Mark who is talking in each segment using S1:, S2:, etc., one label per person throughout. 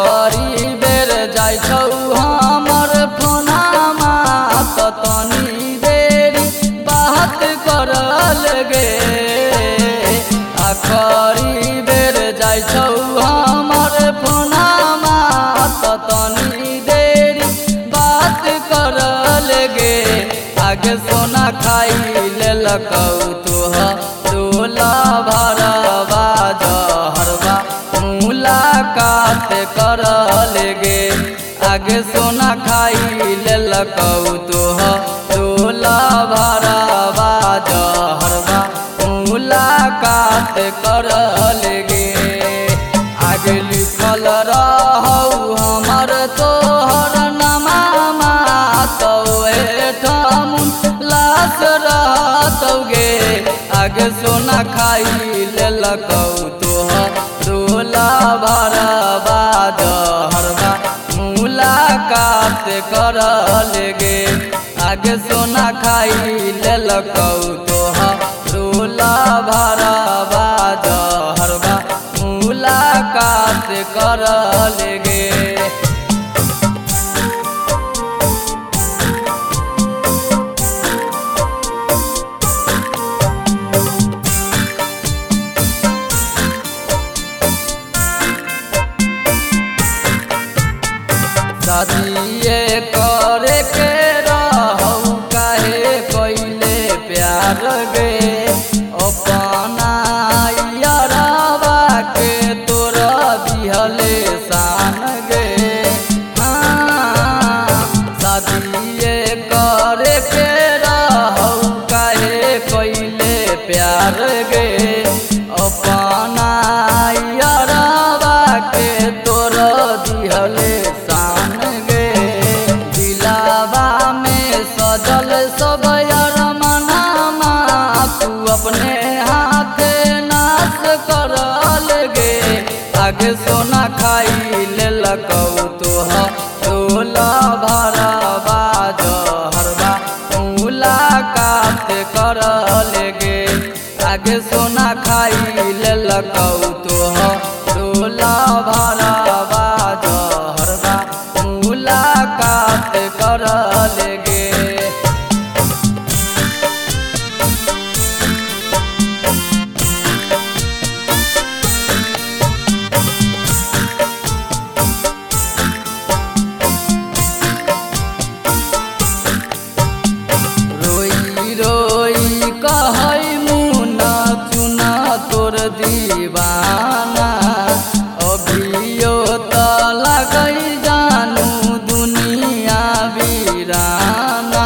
S1: करी बेर जाइ छौ हमर फोनामा त तनी देरी बात करल गे। आखरी बेर जाइ छौ हमर फोनामा त तनी देरी बात करल गे। आगे सोना खाई लेलकौ तोला भरवा जहरवा मुलाकात करल गे। आगे सोना खाई लेलकौ तोला भरवा जहरवा मुलाकात करल गे। आगे लिखल रहौ हमर तोहर नामा तो एठमुन लाश रहतौ गे। आगे सोना खाई लेलकौ तोला भरवा जहरवा मुलाकात करल गे। आगे सोना खाई लेलकौ तोला भरवा जहरवा मुलाकात करल गे। शादिए करे के रहौ काहे पहिले प्यार गे। अपना यारवा के तोरा दिहले शान गे। शादिए करे के रहौ काहे पहिले प्यार गे। अपना यारवा के तोरा दिहले शान गे। दिलावा में सजल सब अरमानमा तू अपने हाथ नाश करल गे। आगे सोना खाई लेलकौ तोला भरवा जहरवा मुलाकात करल गे। आगे सोना खाई लेलकौ तोला भरवा जहरवा मुलाकात करल गे। रोई रोई कहै मुना चुना तोर दीवाना। अभियो त लगै जानू दुनिया वीराना।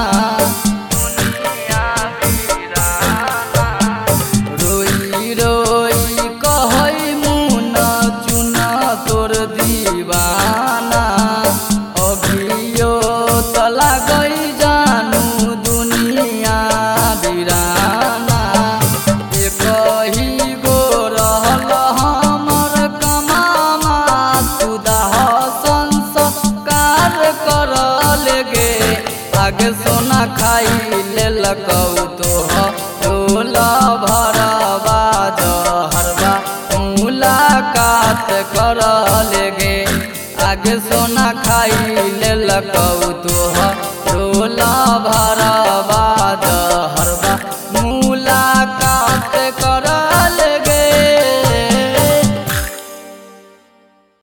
S1: रोई रोई कहै मुना चुना तोर दीवाना। अभियो त लगै जानू दुनिया वीराना। एकही गो रहल हमर कमामा तू दाह संस्कार करल गे। आगे सोना खाई लेलकौ तोला भरवा जहरवा मुलाकात करल गे। आगे सोना खाई लेलकौ तोला भरवा